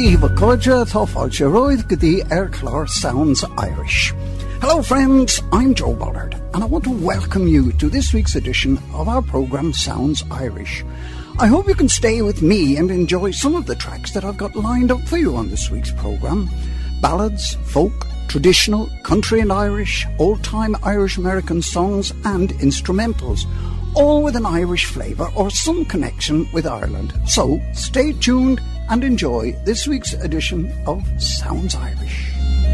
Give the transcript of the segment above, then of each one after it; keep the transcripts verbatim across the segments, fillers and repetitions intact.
Díomh Cóide tá fáilte roiith go dtí ar chlár Sounds Irish. Hello friends, I'm Joe Bollard and I want to welcome you to this week's edition of our programme Sounds Irish. I hope you can stay with me and enjoy some of the tracks that I've got lined up for you on this week's programme. Ballads, folk, traditional, country and Irish, old-time Irish-American songs and instrumentals, all with an Irish flavour or some connection with Ireland. So stay tuned and enjoy this week's edition of Sounds Irish.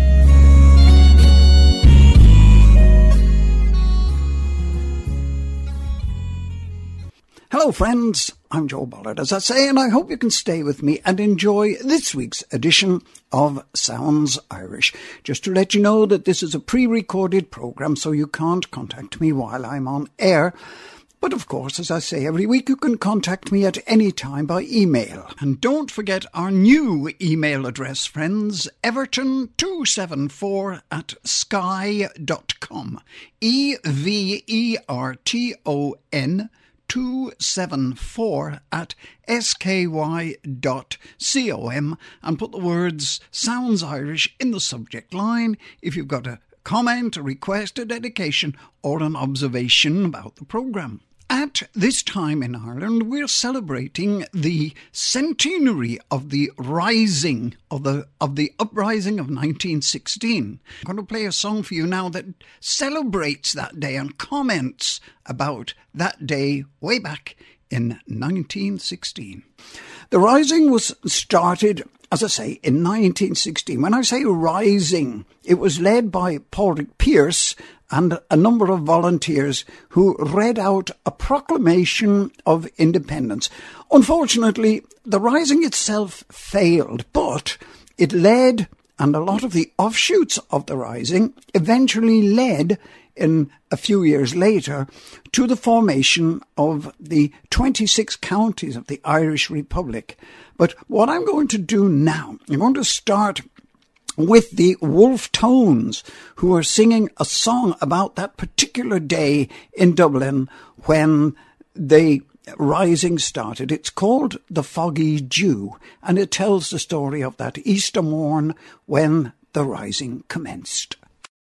Hello friends, I'm Joe Bollard, as I say, and I hope you can stay with me and enjoy this week's edition of Sounds Irish. Just to let you know that this is a pre-recorded programme, so you can't contact me while I'm on air. But of course, as I say every week, you can contact me at any time by email. And don't forget our new email address, friends, everton two seven four at sky dot com. E V E R T O N two seven four at S K Y dot com, and put the words Sounds Irish in the subject line if you've got a comment, a request, a dedication or an observation about the programme. At this time in Ireland, we're celebrating the centenary of the rising, of the of the uprising of nineteen sixteen. I'm going to play a song for you now that celebrates that day and comments about that day way back in nineteen sixteen. The rising was started, as I say, in nineteen sixteen. When I say rising, it was led by Padraig Pearse and a number of volunteers who read out a proclamation of independence. Unfortunately, the rising itself failed, but it led, and a lot of the offshoots of the rising eventually led, in a few years later, to the formation of the twenty-six counties of the Irish Republic. But what I'm going to do now, I'm going to start with the Wolf Tones, who are singing a song about that particular day in Dublin when the rising started. It's called The Foggy Dew, and it tells the story of that Easter morn when the rising commenced.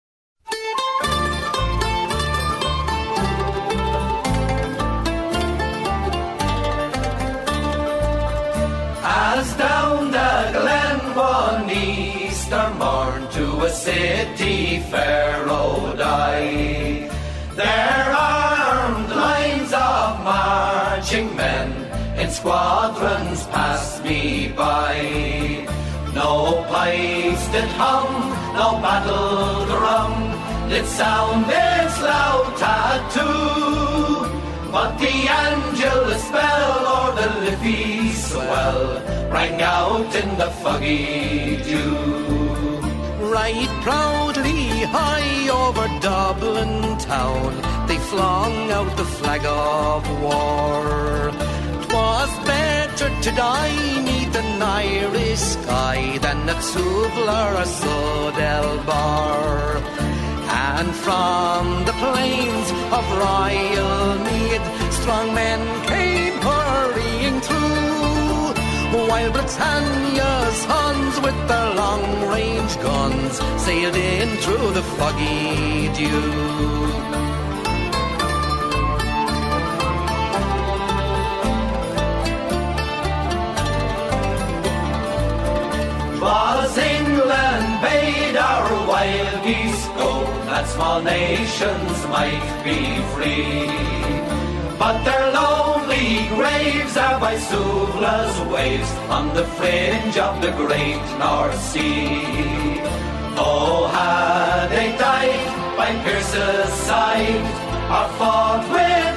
As down the glen one Easter morn to a city fair rode I, their armed lines of marching men in squadrons passed me by. No pipes did hum, no battle drum did sound its loud tattoo, but the Angelus bell or the Liffey swell rang out in the foggy dew. Right proudly high over Dublin town they flung out the flag of war. 'Twas better to die 'neath an Irish sky than at Suvlar or Sudelbar. And from the plains of Royal Mead strong men came hurrying through, while Britannia's sons with their long-range guns sailed in through the foggy dew. Was England bade our wild geese go, that small nations might be free, but their lonely graves are by Suvla's waves on the fringe of the great North Sea. Oh, had they died by Pearse's side or fought with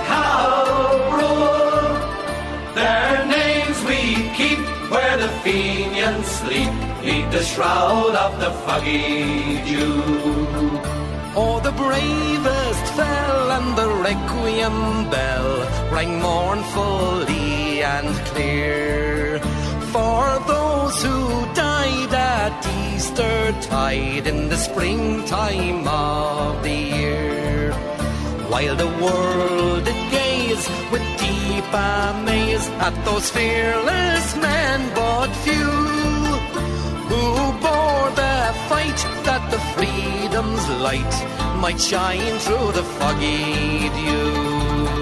Calbrook, their names we keep where the Fenians sleep, neath the shroud of the foggy dew. Oh, the bravest fell and the requiem bell rang mournfully and clear, for those who died at Easter tide in the springtime of the year. While the world did gaze with deep amaze at those fearless men but few, bore the fight, that the freedom's light might shine through the foggy dew.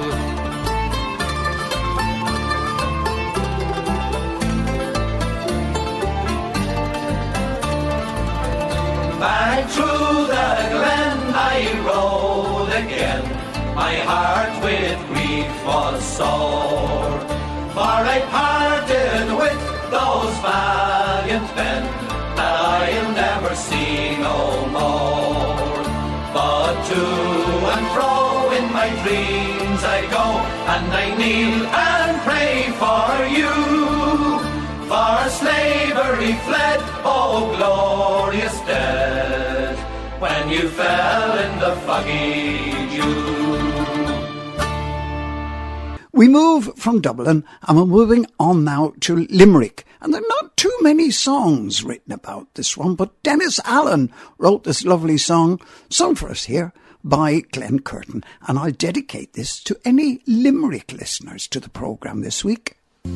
Back through the glen I rode again, my heart with grief was sore, for I parted with those valiant men that I'll never see no more. But to and fro in my dreams I go, and I kneel and pray for you. For slavery fled, oh glorious dead, when you fell in the foggy dew. We move from Dublin and we're moving on now to Limerick. And there are not too many songs written about this one, but Dennis Allen wrote this lovely song, sung for us here by Glenn Curtin. And I'll dedicate this to any Limerick listeners to the programme this week.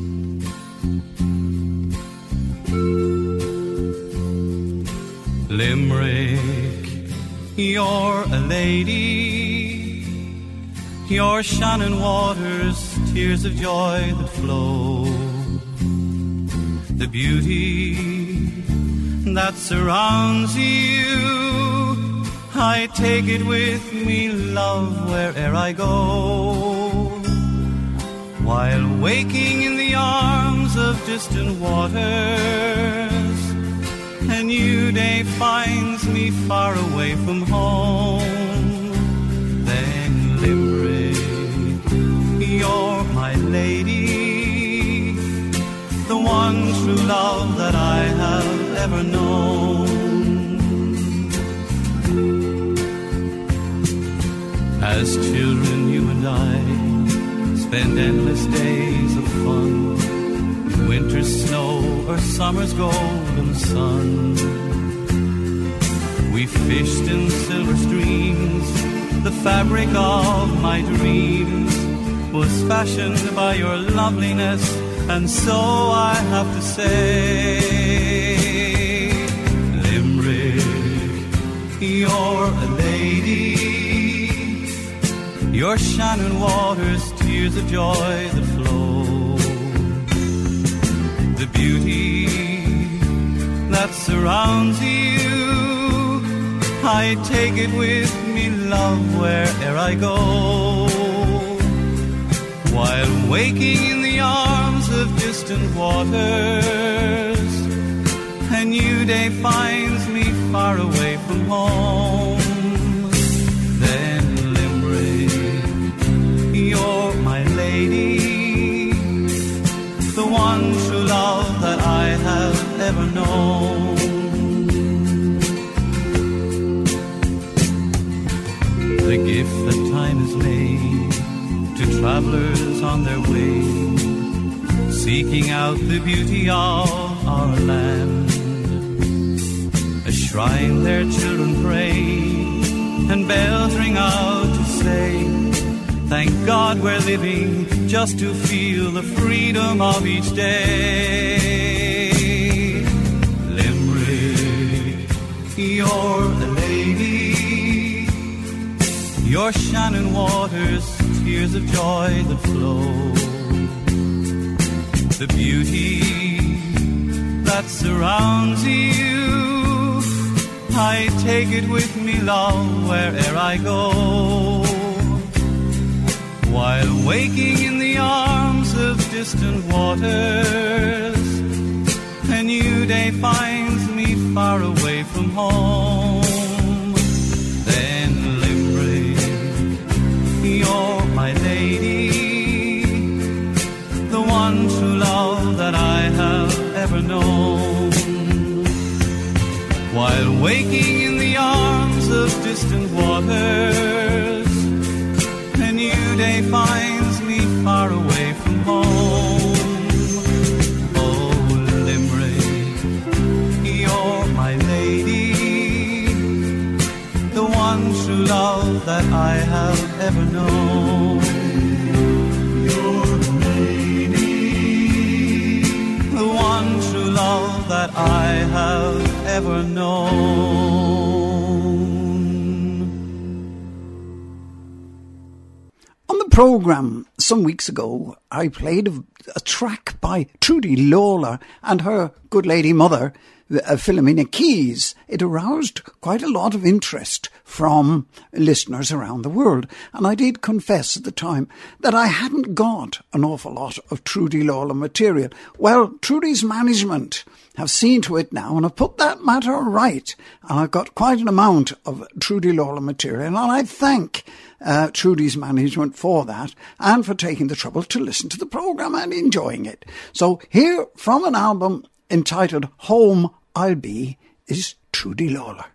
Limerick, you're a lady, your Shannon waters, tears of joy that flow. The beauty that surrounds you, I take it with me, love, where'er I go. While waking in the arms of distant waters, a new day finds me far away from home. Then Limerick, you're my lady, the one true love that I have ever known. As children, you and I spend endless days of fun, winter's snow or summer's golden sun. We fished in silver streams, the fabric of my dreams was fashioned by your loveliness, and so I have to say, Limerick, you're a lady, your Shannon waters, tears of joy that flow. The beauty that surrounds you, I take it with me, love, where'er I go. While waking in the arms of distant waters, a new day finds me far away from home. Then Limerick, you're my lady, the one true love that I have ever known. The gift that time has made to travelers on their way, seeking out the beauty of our land. A shrine their children pray, and bells ring out to say, thank God we're living just to feel the freedom of each day. Limerick, you're a lady, your Shannon waters, tears of joy that flow. The beauty that surrounds you, I take it with me, love, where'er I go. While waking in the arms of distant waters, a new day finds me far away from home. Then Limerick, you're my lady, the one true love that I have ever known. While waking in the arms of distant waters, a new day finds me far away from home. Oh, Limerick, you're my lady, the one true love that I have ever known. You're a lady, the one true love that I have ever programme some weeks ago, I played a, a track by Trudy Lawler and her good lady mother, uh, Philomena Keys. It aroused quite a lot of interest from listeners around the world. And I did confess at the time that I hadn't got an awful lot of Trudy Lawler material. Well, Trudy's management have seen to it now and have put that matter right. And I've got quite an amount of Trudy Lawler material. And I thank uh, Trudy's management for that and for taking the trouble to listen to the programme and enjoying it. So here from an album entitled Home I'll Be is Trudy Lawler.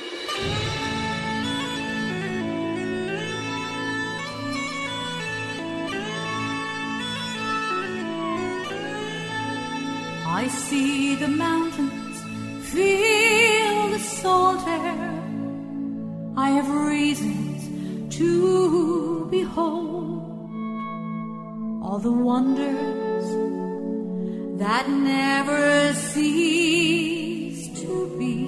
I see the mountains, feel the salt air. I have reasons to behold all the wonders that never cease to be.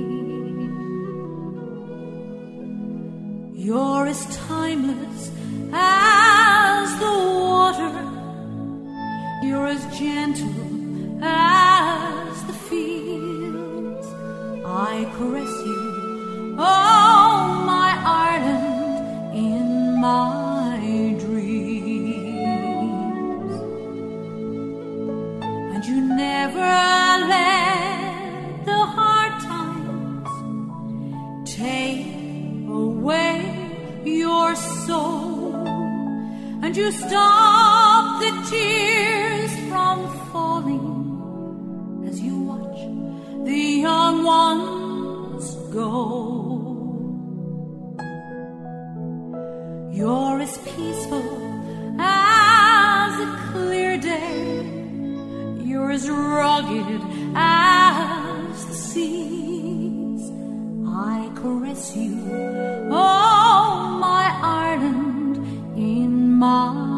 You're as timeless as the water. You're as gentle as the fields. I caress you, oh my Ireland, in my dreams. And you never let the hard times take away your soul, and you stop the tears from falling as you watch the young ones go. You're as peaceful as a clear day. You're as rugged as the seas. I caress you, oh my Ireland, in my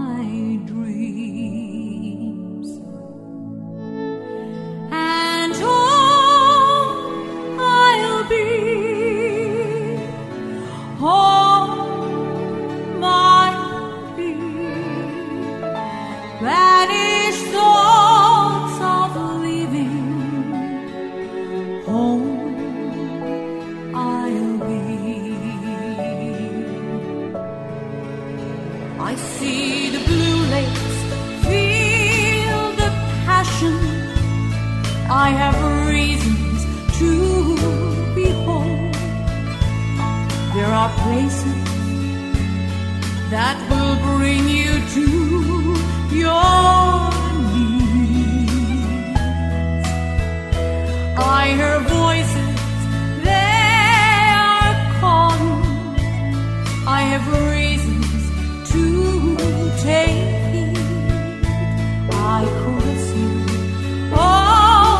I have reasons to behold. There are places that will bring you to your knees. I hear voices, they are calling. I have reasons to take heed. I caress you, oh,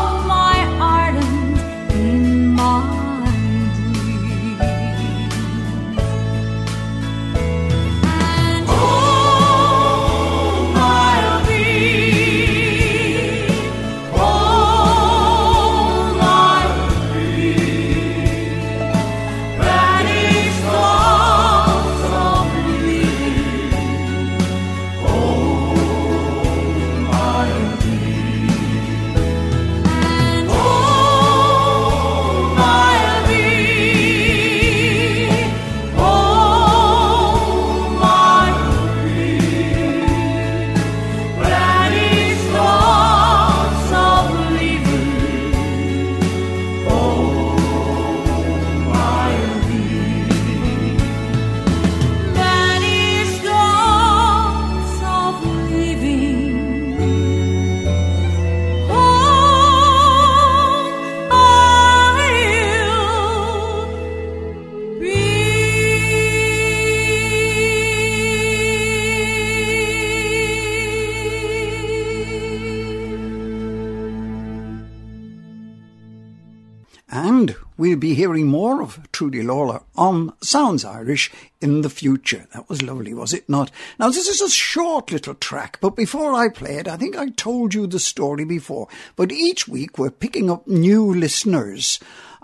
we'll be hearing more of Trudy Lawler on Sounds Irish in the future. That was lovely, was it not? Now, this is a short little track, but before I play it, I think I told you the story before, but each week we're picking up new listeners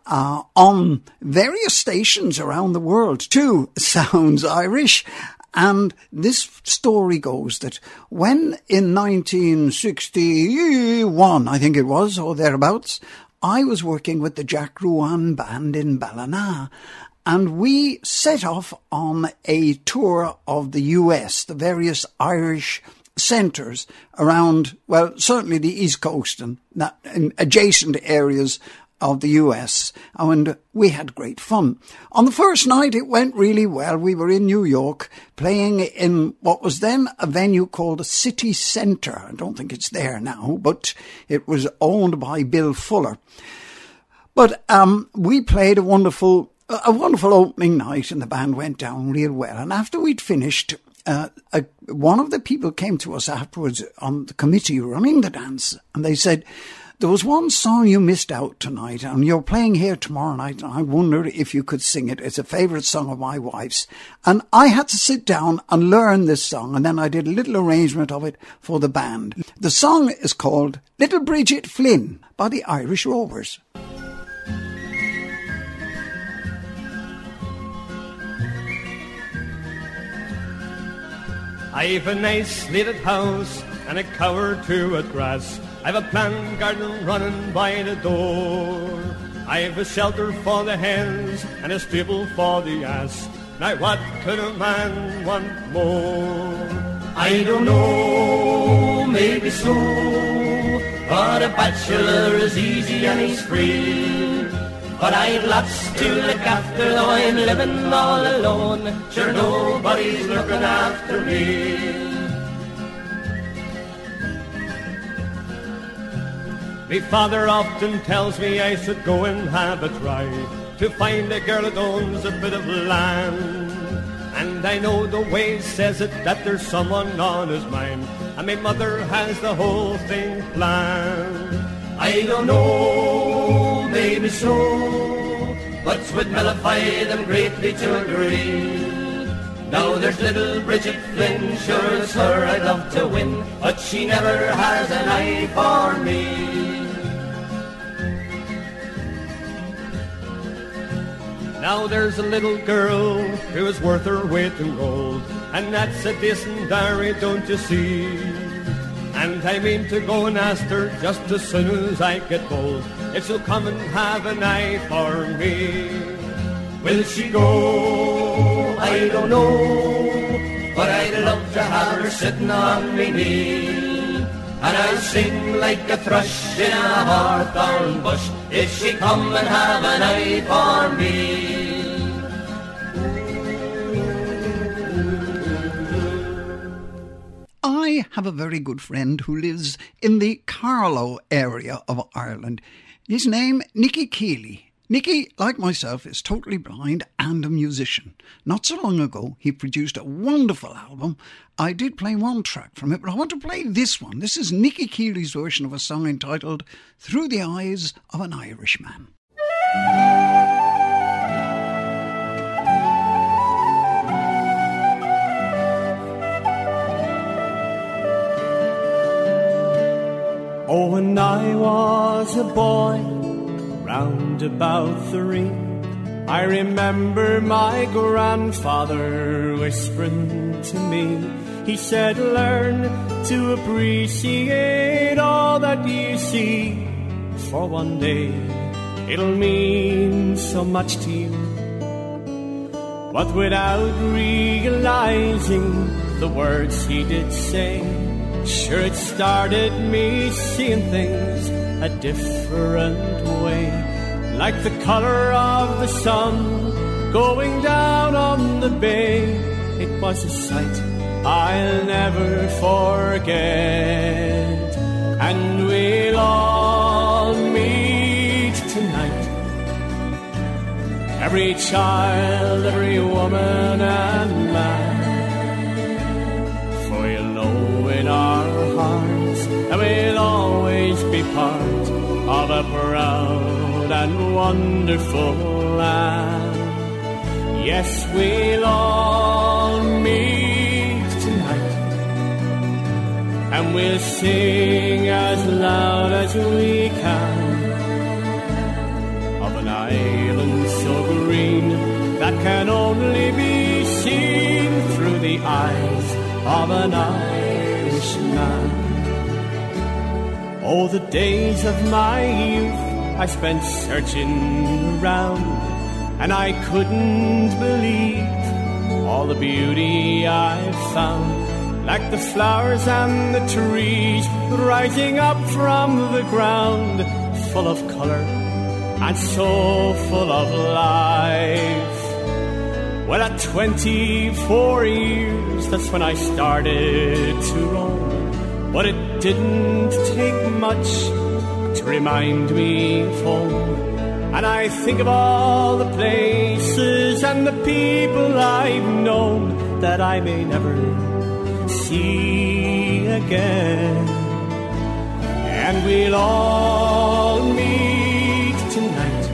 uh, on various stations around the world too. Sounds Irish. And this story goes that when in nineteen sixty-one, I think it was, or thereabouts, I was working with the Jack Ruan Band in Ballina, and we set off on a tour of the U S, the various Irish centres around, well, certainly the East Coast and that, and adjacent areas of the U S, and we had great fun. On the first night it went really well. We were in New York playing in what was then a venue called the City Centre. I don't think it's there now, but it was owned by Bill Fuller. But um, we played a wonderful a wonderful opening night, and the band went down real well. And after we'd finished, uh, a, one of the people came to us afterwards on the committee running the dance, and they said, "There was one song you missed out tonight, and you're playing here tomorrow night, and I wondered if you could sing it. It's a favourite song of my wife's." And I had to sit down and learn this song, and then I did a little arrangement of it for the band. The song is called Little Bridget Flynn by the Irish Rovers. I've a nice little house and a cow or two at grass. I've a planned garden running by the door. I've a shelter for the hens and a stable for the ass. Now what could a man want more? I don't know, maybe so, but a bachelor is easy and he's free. But I've lots to look after, though I'm living all alone. Sure, nobody's looking after me. Me father often tells me I should go and have a try to find a girl that owns a bit of land. And I know the way says it that there's someone on his mind, and my mother has the whole thing planned. I don't know, maybe so, but 'twould mollify them greatly to agree. Now there's little Bridget Flynn, sure it's her I'd love to win, but she never has an eye for me. Now there's a little girl who is worth her weight in gold, and that's a decent dowry, don't you see? And I mean to go and ask her just as soon as I get bold, if she'll come and have an eye for me. Will she go? I don't know, but I'd love to have her sitting on me knee. And I'll sing like a thrush in a hawthorn bush, if she come and have an eye for me. I have a very good friend who lives in the Carlow area of Ireland. His name, Nicky Keeley. Nicky, like myself, is totally blind and a musician. Not so long ago, he produced a wonderful album. I did play one track from it, but I want to play this one. This is Nicky Keeley's version of a song entitled Through the Eyes of an Irishman. Oh, when I was a boy, round about three, I remember my grandfather whispering to me. He said, learn to appreciate all that you see, for one day it'll mean so much to you. But without realizing the words he did say, sure it started me seeing things a different way. Like the color of the sun going down on the bay, it was a sight I'll never forget. And we'll all meet tonight, every child, every woman and man, for you'll know in our hearts that we'll always be part of a proud and wonderful land. Yes, we'll all meet tonight, and we'll sing as loud as we can of a an island so green that can only be seen through the eyes of an Irishman. Oh, the days of my youth I spent searching around, and I couldn't believe all the beauty I found, like the flowers and the trees rising up from the ground, full of colour and so full of life. Well, at twenty-four years, that's when I started to roam, but it didn't take much to remind me of home. And I think of all the places and the people I've known that I may never see again. And we'll all meet tonight,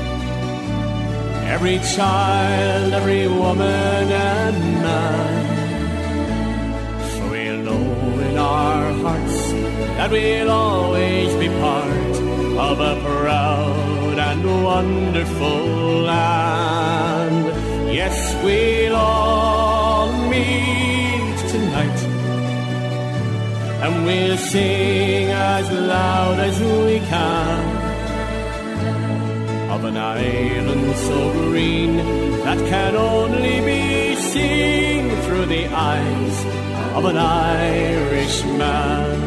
every child, every woman and man. For we'll know in our hearts that we'll always be part of a proud and wonderful land. Yes, we'll all meet tonight, and we'll sing as loud as we can of an island so green that can only be seen through the eyes of an Irishman.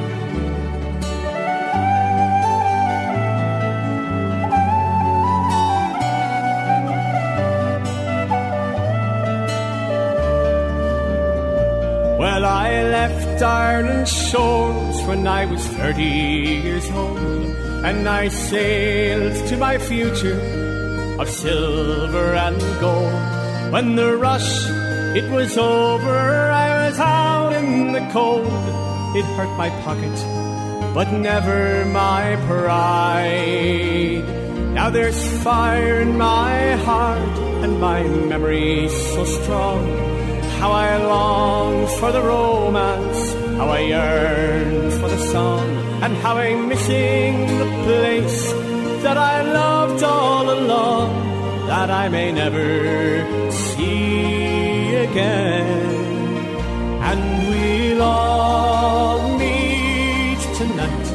Well, I left Ireland's shores when I was thirty years old, and I sailed to my future of silver and gold. When the rush, it was over, I was out in the cold. It hurt my pocket, but never my pride. Now there's fire in my heart, and my memory's so strong. How I long for the romance, how I yearn for the song, and how I'm missing the place that I loved all along, that I may never see again. And we'll all meet tonight,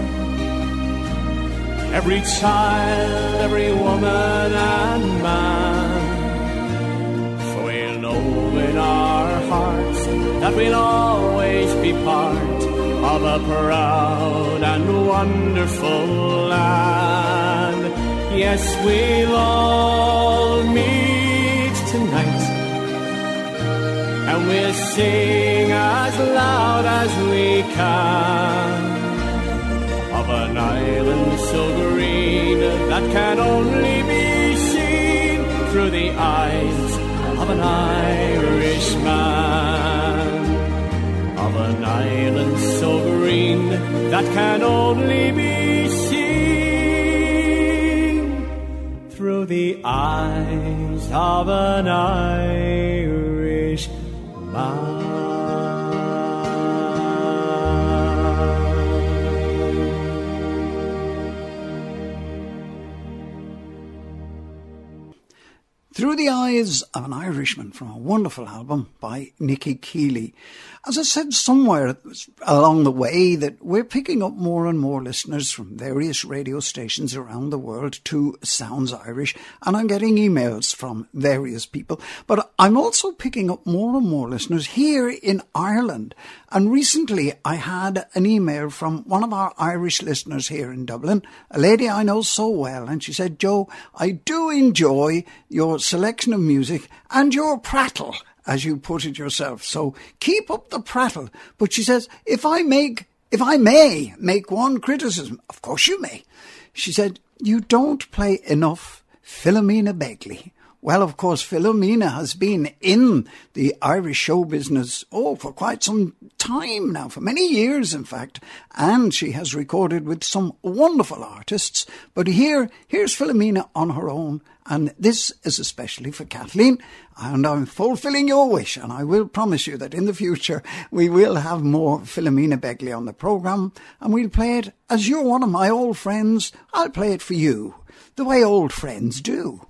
every child, every woman and man. For we'll know in our hearts that we'll always be part of a proud and wonderful land. Yes, we'll all meet tonight, and we'll sing as loud as we can of an island so green that can only be seen through the eyes of an Irishman. Of an island so green that can only be seen through the eyes of an Irishman. Through the Eyes of an Irishman, from a wonderful album by Nicky Keeley. As I said somewhere along the way, that we're picking up more and more listeners from various radio stations around the world to Sounds Irish, and I'm getting emails from various people. But I'm also picking up more and more listeners here in Ireland. And recently I had an email from one of our Irish listeners here in Dublin, a lady I know so well, and she said, "Joe, I do enjoy your selection of music and your prattle," as you put it yourself. So keep up the prattle. But she says, if I make, if I may make one criticism, of course you may. She said, you don't play enough Philomena Begley. Well, of course, Philomena has been in the Irish show business, oh, for quite some time now, for many years, in fact, and she has recorded with some wonderful artists. But here, here's Philomena on her own, And this is especially for Kathleen, and I'm fulfilling your wish, and I will promise you that in the future we will have more Philomena Begley on the programme, and we'll play it as you're one of my old friends. I'll play it for you, the way old friends do.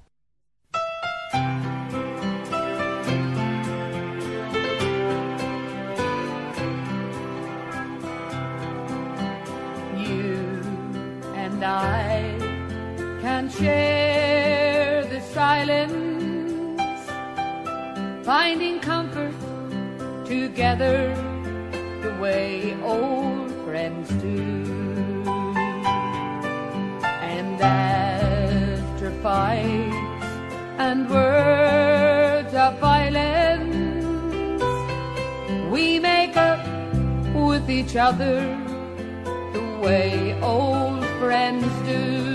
You and I can share the silence, finding comfort together the way old friends do. And after fights and words of violence, we make up with each other the way old friends do.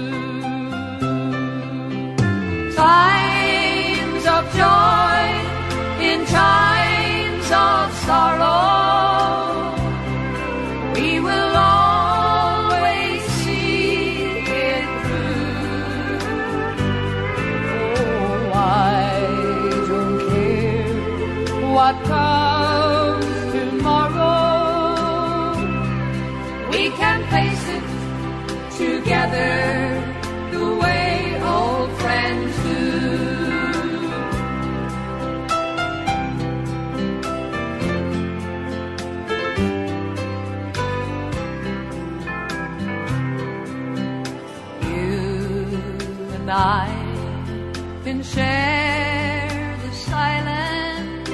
Times of joy in times of sorrow, we will always see it through. Oh, I don't care what comes tomorrow, we can face it together the way old friends do. I can share the silence,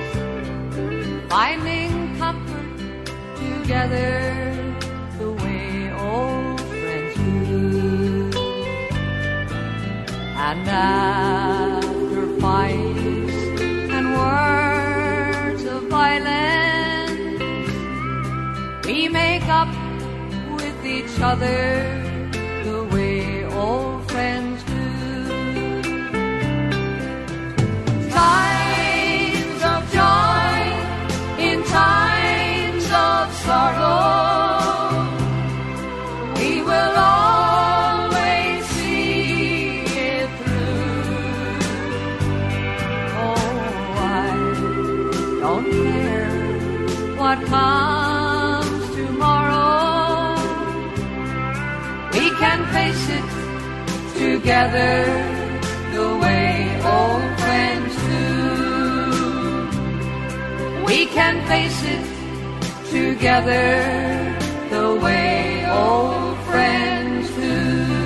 finding comfort together the way old friends do. And after fights and words of violence, we make up with each other the way old friends do. Times of joy in times of sorrow, we will always see it through. Oh, I don't care what comes tomorrow, we can face it together the way old friends do. We can face it together the way old friends do.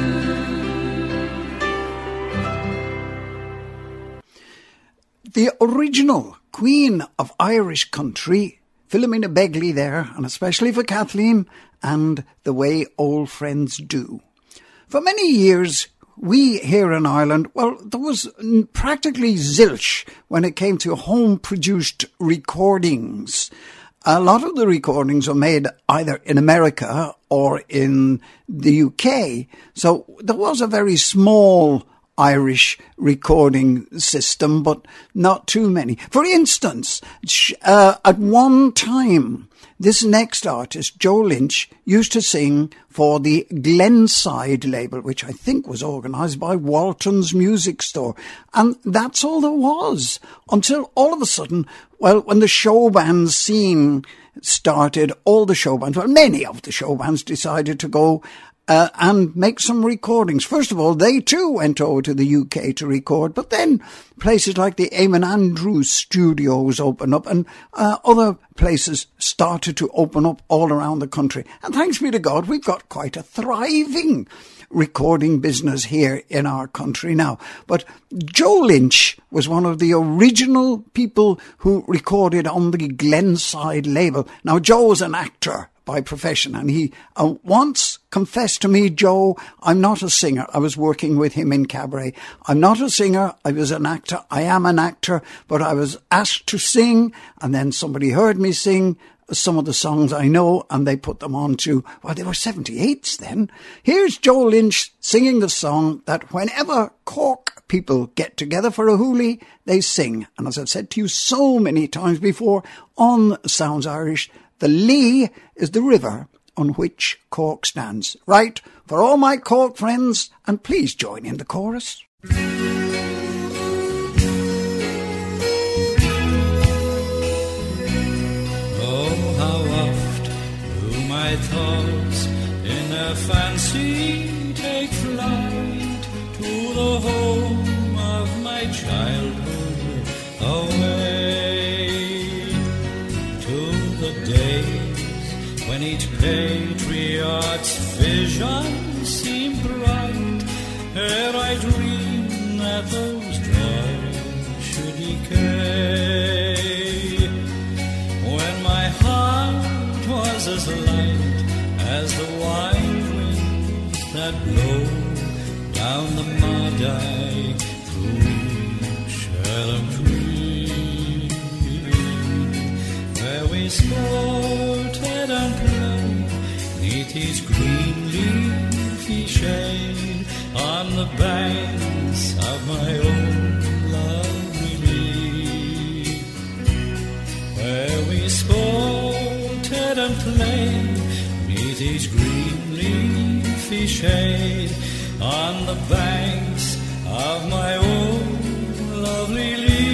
The original Queen of Irish Country, Philomena Begley there, and especially for Kathleen, and the way old friends do. For many years, we here in Ireland, well, there was practically zilch when it came to home-produced recordings. A lot of the recordings were made either in America or in the U K, so there was a very small Irish recording system, but not too many. For instance, uh, at one time, this next artist, Joe Lynch, used to sing for the Glenside label, which I think was organised by Walton's Music Store. And that's all there was, until all of a sudden, well, when the show band scene started, all the show bands, well, many of the show bands decided to go Uh, and make some recordings. First of all, they too went over to the U K to record, but then places like the Eamon Andrews studios opened up, and uh, other places started to open up all around the country. And thanks be to God, we've got quite a thriving recording business here in our country now. But Joe Lynch was one of the original people who recorded on the Glenside label. Now, Joe was an actor by profession, and he uh, once confessed to me, Joe, I'm not a singer. I was working with him in cabaret. I'm not a singer. I was an actor. I am an actor, but I was asked to sing, and then somebody heard me sing some of the songs I know, and they put them on to, well, they were seventy-eights then. Here's Joe Lynch singing the song that whenever Cork people get together for a hoolie, they sing. And as I've said to you so many times before on Sounds Irish, the Lee is the river on which Cork stands. Right, for all my Cork friends, and please join in the chorus. thoughts in a fancy take flight to the home of my childhood, away to the days when each patriot's vision seemed bright, ere I dreamed that those joys should decay. When my heart was as light as the wild winds that blow down the Madai through Shalom Tree, where we sported and played neath his green leafy shade on the banks of my own lovely Lee, where we sported and played neath his green leafy shade on the banks of my own lovely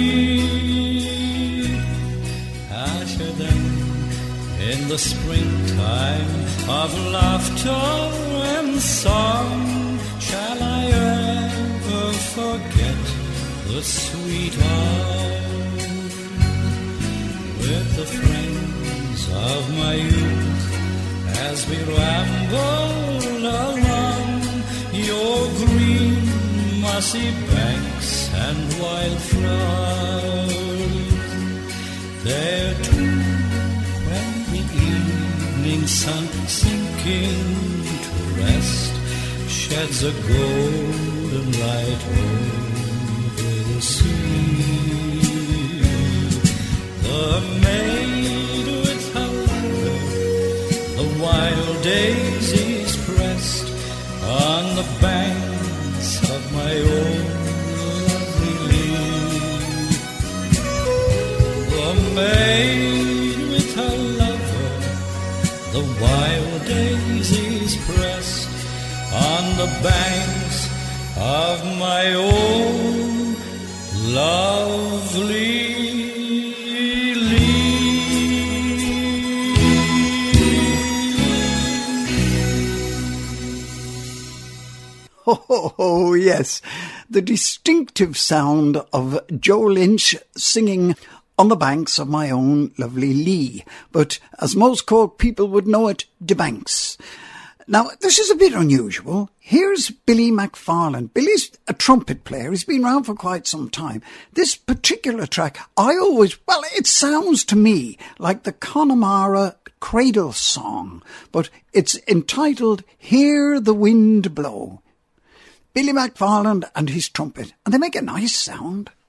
Lee. After then, in the springtime of laughter and song, shall I ever forget the sweet hour with the friends of my youth as we ramble along your green mossy banks and wild flowers? There too, when the evening sun sinking to rest sheds a golden light over the sea, the maid with her lover, the wild daisies pressed on the banks of my own lovely Lee, the maid with her lover, the wild daisies pressed on the banks of my own lovely Lee. Oh, oh, oh, yes, the distinctive sound of Joe Lynch singing on the banks of my own lovely Lee, but as most Cork people would know it, de Banks. Now, this is a bit unusual. Here's Billy McFarland. Billy's a trumpet player. He's been around for quite some time. This particular track, I always, well, it sounds to me like the Connemara Cradle Song, but it's entitled Hear the Wind Blow. Billy McFarland and his trumpet, and they make a nice sound.